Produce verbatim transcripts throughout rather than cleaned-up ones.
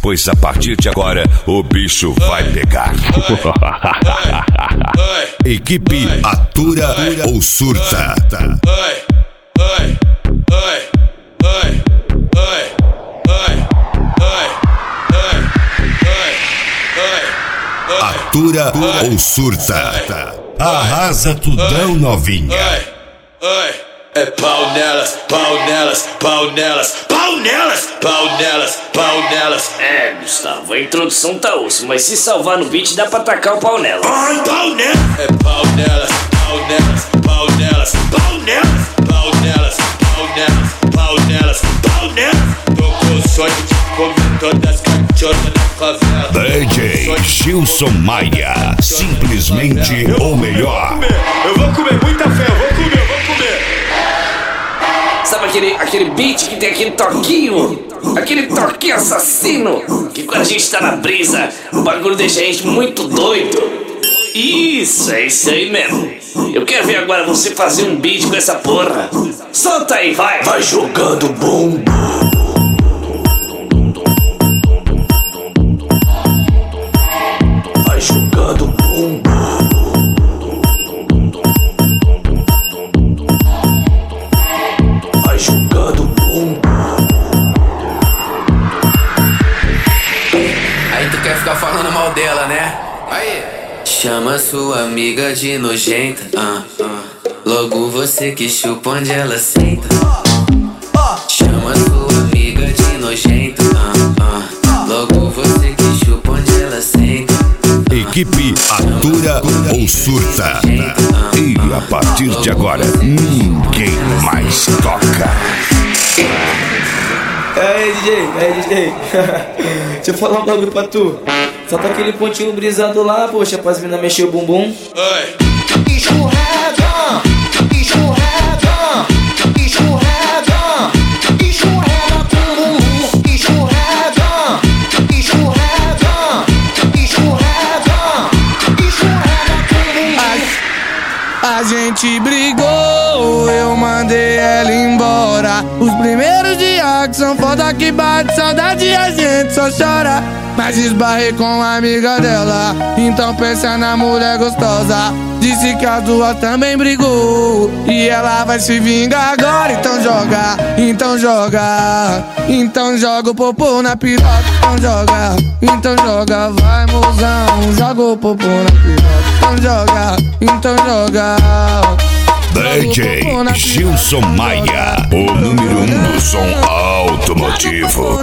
pois a partir de agora o bicho vai pegar. Equipe Atura ou Surta. Atura ou Surta. Arrasa tudão, novinha. É pau nelas, pau nelas, pau nelas, pau nelas, pau nelas, pau nelas. É, Gustavo, a introdução tá osso, mas se salvar no beat dá pra tacar o pau nelas. Ai, pau nelas. É pau nelas, pau nelas, pau nelas, pau nelas, pau nelas, pau nelas, pau nelas, pau nelas. Tô com o sonho de comer todas as cachorras da favela. D J Gilson Maia, simplesmente o melhor. Eu vou comer muita fé, eu vou comer, eu vou comer. Sabe aquele, aquele beat que tem aquele toquinho? Aquele toquinho assassino que quando a gente tá na brisa o bagulho deixa a gente muito doido. Isso, é isso aí mesmo. Eu quero ver agora você fazer um beat com essa porra. Solta aí, vai. Vai jogando bumbum. Vai jogando bumbum. Vai jogando bumbum. Aí tu quer ficar falando mal dela, né? Aí. Chama sua amiga de nojenta, ah, ah. Logo você que chupa onde ela senta. Chama sua amiga de nojenta, ah, ah. Logo você que chupa onde ela senta. Equipe Atura ou Surta. E a partir de agora ninguém mais toca. Aí, D J, aí, D J. Deixa eu falar um bagulho pra tu. Só tá aquele pontinho brisado lá, poxa, pras mina mexer o bumbum. Oi. Escorrega, escorrega, escorrega, escorrega com bumbum. Escorrega, escorrega, escorrega, escorrega com bumbum. A gente brigou, eu mandei ela embora. Os primeiros dias que são foda que bate saudade, a gente só chora. Mas esbarrei com a amiga dela, então pensa na mulher gostosa. Disse que a duas também brigou e ela vai se vingar agora. Então joga, então joga, então joga o popô na piroca. Então joga, então joga, vai mozão, joga o popô na piroca. Então joga, então joga. D J Gilson Maia, o número um do som automotivo.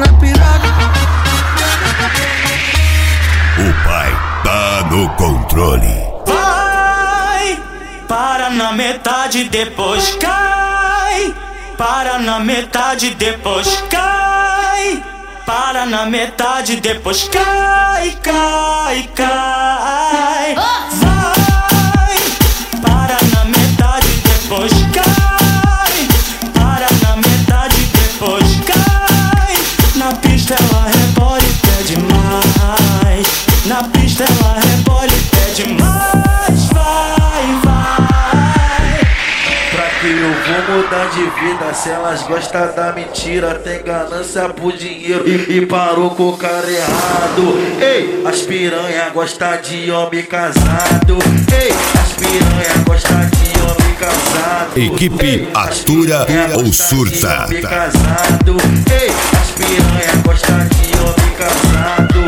O pai tá no controle. Vai, para na metade, depois cai. Para na metade, depois cai. Para na metade, depois cai, cai, cai. Vai, para na metade, depois cai. Para na metade, depois cai. Na pista ela rebola e pede mais. Na pista ela rebola e pede mais. Vai, vai. Pra que eu vou mudar de vida se elas gostam da mentira? Tem ganância por dinheiro e, e parou com o cara errado. Ei, as piranha gostam de homem casado. Ei, as piranha gostam de homem casado. Equipe Ei, Atura ou Surta. Homem casado. Ei, as piranha gostam de homem casado.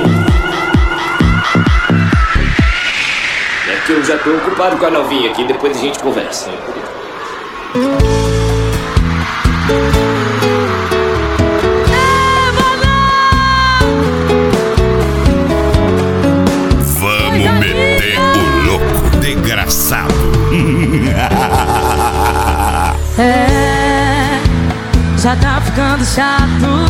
É que eu já tô ocupado com a novinha aqui, depois a gente conversa. Vamos meter o louco desgraçado. É, já tá ficando chato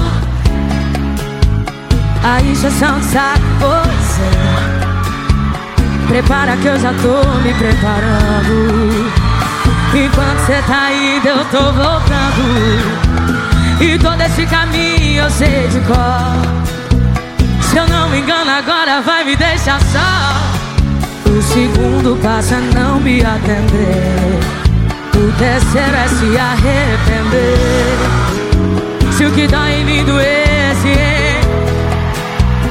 a injeção de saco, pois é. Prepara que eu já tô me preparando. Enquanto cê tá indo eu tô voltando. E todo esse caminho eu sei de cor. Se eu não me engano agora vai me deixar só. O segundo passa a não me atender. O terceiro é se arrepender. Se o que dói em mim doesse,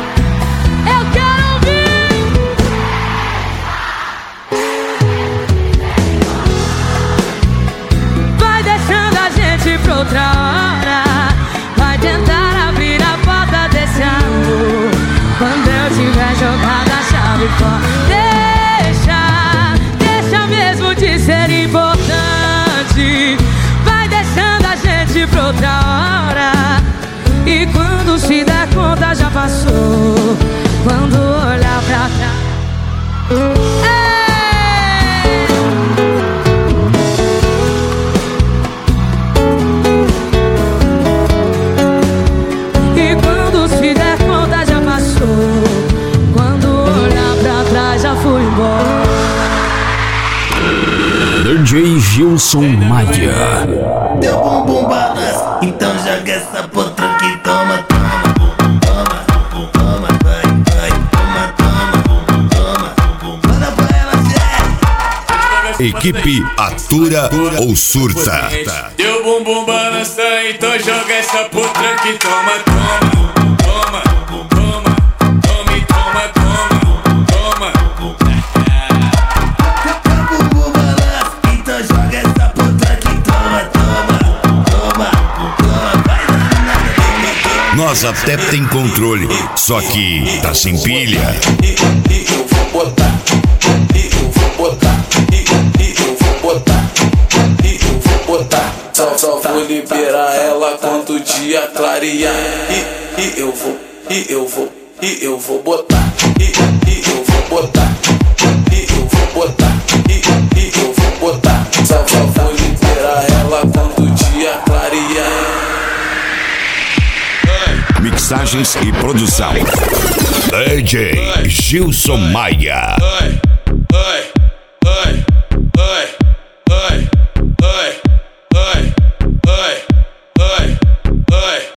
E quando se der conta já passou, quando olhar pra trás já fui embora. D J Gilson Maia. Deu bumbum balança, então joga essa potranca e toma, toma, bumbum, toma, bumbum, toma, vai, vai, toma, toma, bumbum, toma, bumbum, manda pra ela, Zé. Equipe Atura ou Surta. Deu bumbum balança, então joga essa potranca e toma, toma, toma, toma, toma e toma, toma, toma. Deu bumbum balança, então joga essa potranca e toma, toma, toma, toma, vai, danada, toma, toma. Nós até tem controle, só que tá sem pilha. E eu vou botar, e eu vou botar, e eu vou botar, e eu vou botar. Só, só vou liberar ela quando o dia clarear. E, e eu vou, e eu vou, e eu vou botar, e, e eu vou botar, e eu vou botar, e, e eu vou botar. Só, só vou liberar ela quando o dia clarear. Mixagens e produção. D J Gilson Maia. Oi, oi.